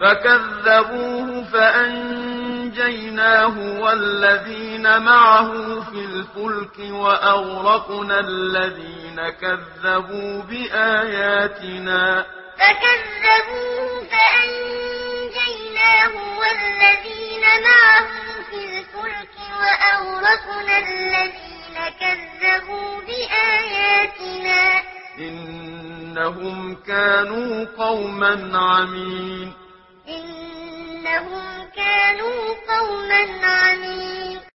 فكذبوه فأنجيناه والذين معه في الفلك وأغرقنا الذين كذبوا بآياتنا فكذبوه فأنجيناه والذين معه في الفلك وأغرقنا الذين كذبوا بآياتنا إنهم كانوا قوما عمين إنهم كانوا قوما عمين